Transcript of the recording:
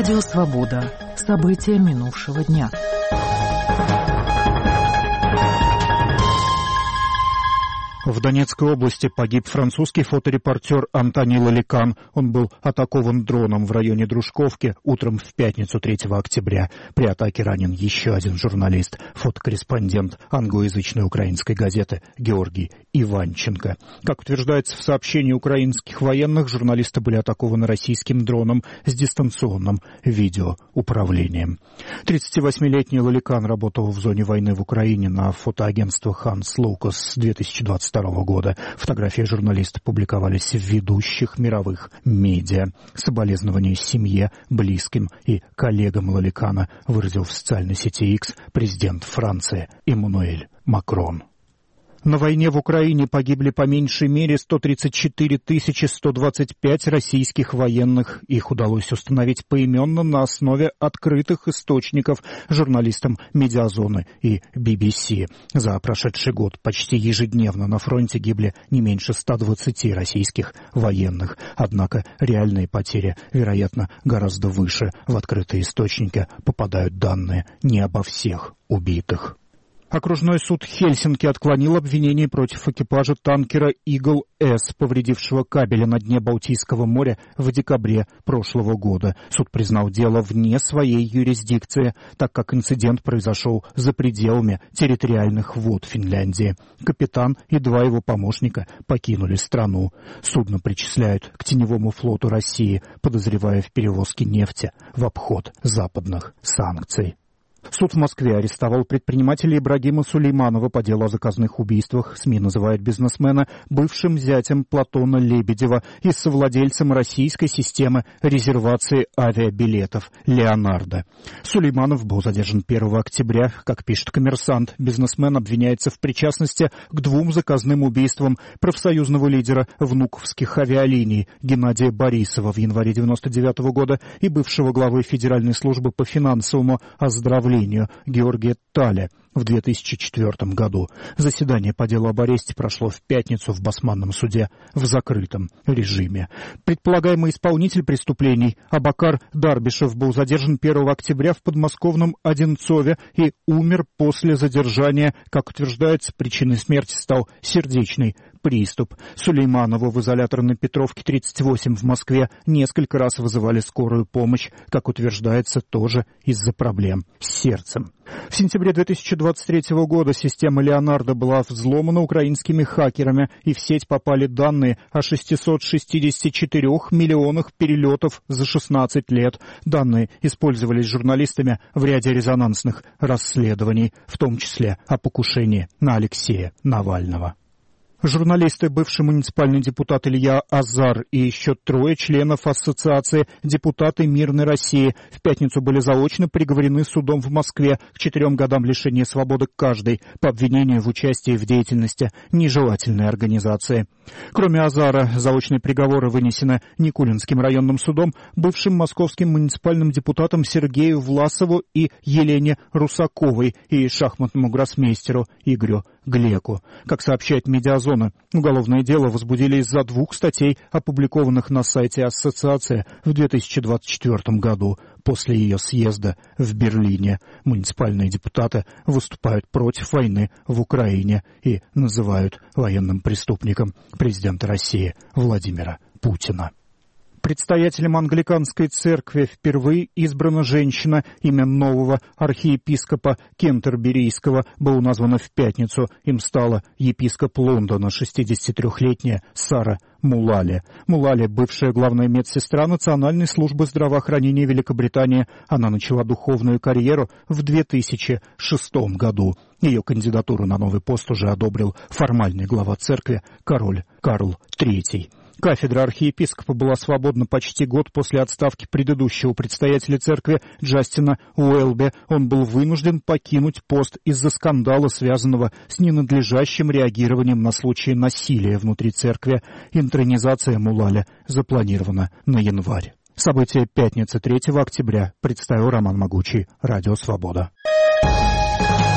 Радио «Свобода». События минувшего дня. В Донецкой области погиб французский фоторепортер Антони Лаликан. Он был атакован дроном в районе Дружковки утром в пятницу 3 октября. При атаке ранен еще один журналист, фотокорреспондент англоязычной украинской газеты Георгий Иванченко. Как утверждается в сообщении украинских военных, журналисты были атакованы российским дроном с дистанционным видеоуправлением. 38-летний Лаликан работал в зоне войны в Украине на фотоагентство «Ханс Лукас» с 2022 года. Фотографии журналиста публиковались в ведущих мировых медиа. Соболезнования семье, близким и коллегам Лаликана выразил в социальной сети X президент Франции Эммануэль Макрон. На войне в Украине погибли по меньшей мере 134 125 российских военных. Их удалось установить поименно на основе открытых источников журналистам «Медиазоны» и BBC. За прошедший год почти ежедневно на фронте гибли не меньше 120 российских военных. Однако реальные потери, вероятно, гораздо выше. В открытые источники попадают данные не обо всех убитых. Окружной суд Хельсинки отклонил обвинение против экипажа танкера «Игл-С», повредившего кабели на дне Балтийского моря в декабре прошлого года. Суд признал дело вне своей юрисдикции, так как инцидент произошел за пределами территориальных вод Финляндии. Капитан и 2 его помощника покинули страну. Судно причисляют к теневому флоту России, подозревая в перевозке нефти в обход западных санкций. Суд в Москве арестовал предпринимателя Ибрагима Сулейманова по делу о заказных убийствах. СМИ называют бизнесмена бывшим зятем Платона Лебедева и совладельцем российской системы резервации авиабилетов «Леонардо». Сулейманов был задержан 1 октября. Как пишет «Коммерсант», бизнесмен обвиняется в причастности к 2 заказным убийствам профсоюзного лидера внуковских авиалиний Геннадия Борисова в январе 1999 года и бывшего главы Федеральной службы по финансовому оздоровлению Георгия Таля в 2004 году. Заседание по делу об аресте прошло в пятницу в Басманном суде в закрытом режиме. Предполагаемый исполнитель преступлений Абакар Дарбишев был задержан 1 октября в подмосковном Одинцове и умер после задержания. Как утверждается, причиной смерти стал сердечный приступ. Сулейманову в изолятор на Петровке 38 в Москве несколько раз вызывали скорую помощь, как утверждается, тоже из-за проблем с сердцем. В сентябре 2023 года система «Леонардо» была взломана украинскими хакерами, и в сеть попали данные о 664 миллионах перелетов за 16 лет. Данные использовались журналистами в ряде резонансных расследований, в том числе о покушении на Алексея Навального. Журналисты, бывший муниципальный депутат Илья Азар и еще 3 членов ассоциации «Депутаты Мирной России» в пятницу были заочно приговорены судом в Москве к 4 годам лишения свободы каждый по обвинению в участии в деятельности нежелательной организации. Кроме Азара, заочные приговоры вынесены Никулинским районным судом, бывшим московским муниципальным депутатам Сергею Власову и Елене Русаковой и шахматному гроссмейстеру Игорю Глеку. Как сообщает «Медиазона», уголовное дело возбудили из-за 2 статей, опубликованных на сайте ассоциации в 2024 году. После ее съезда в Берлине муниципальные депутаты выступают против войны в Украине и называют военным преступником президента России Владимира Путина. Предстоятелем англиканской церкви впервые избрана женщина. Имя нового архиепископа Кентерберийского было названо в пятницу. Им стала епископ Лондона, 63-летняя Сара Мулали. Мулали – бывшая главная медсестра Национальной службы здравоохранения Великобритании. Она начала духовную карьеру в 2006 году. Ее кандидатуру на новый пост уже одобрил формальный глава церкви король Карл III. Кафедра архиепископа была свободна почти год после отставки предыдущего предстоятеля церкви Джастина Уэлби. Он был вынужден покинуть пост из-за скандала, связанного с ненадлежащим реагированием на случаи насилия внутри церкви. Интронизация Мулали запланирована на январь. События пятницы 3 октября. Представил Роман Могучий. Радио «Свобода».